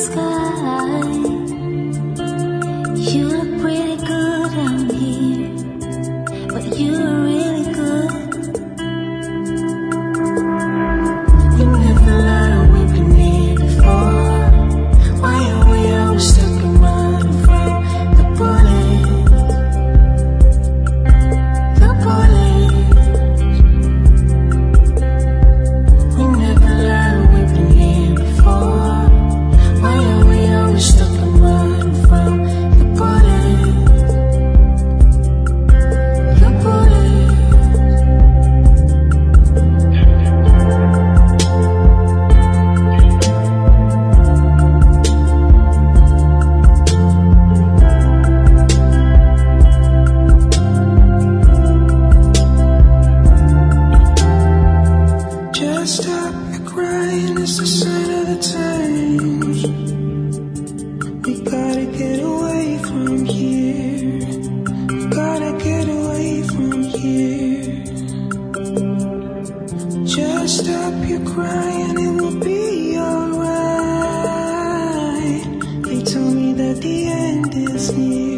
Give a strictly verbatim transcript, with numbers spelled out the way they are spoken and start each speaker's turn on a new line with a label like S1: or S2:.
S1: sky. You look pretty good out here, but you're really good. We never learned we've been here before. Why are we always stuck in running from the bullet? The bullet. We never learned we've been here before. Why are we always stuck in running from the bullet? The bullet. Just stop your crying, it's the sign of the times. We gotta get away from here. We gotta get away from here. Just stop your crying, it will be alright. They told me that the end is near.